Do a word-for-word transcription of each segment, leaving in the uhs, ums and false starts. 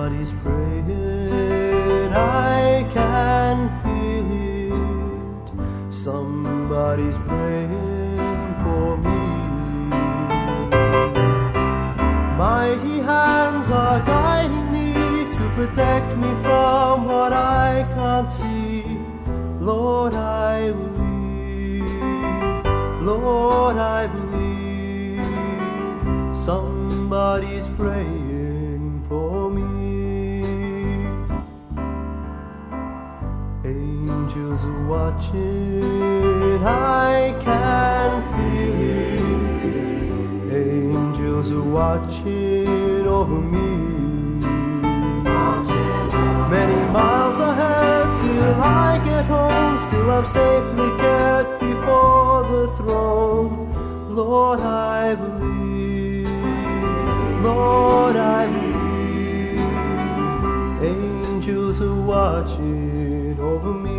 Somebody's praying, I can feel it. Somebody's praying for me. Mighty hands are guiding me to protect me from what I can't see. Lord, I believe. Lord, I believe. Somebody's praying for me. Angels are watching, I can feel it. Angels are watching over me. Many miles ahead till I get home, still I'm safely kept before the throne. Lord, I believe. Lord, I believe. Angels are watching over me.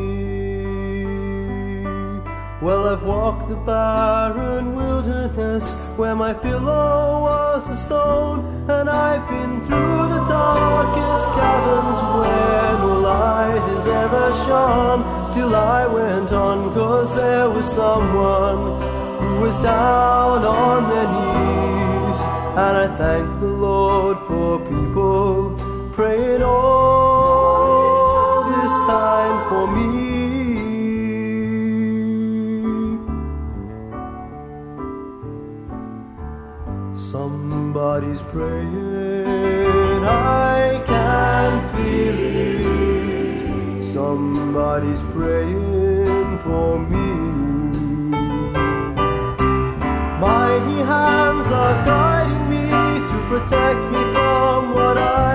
Well, I've walked the barren wilderness where my pillow was a stone, and I've been through the darkest caverns where no light has ever shone. Still I went on, 'cause there was someone who was down on their knees. And I thank the Lord for people praying all this time for me. Somebody's praying, I can feel it. Somebody's praying for me. Mighty hands are guiding me to protect me from what I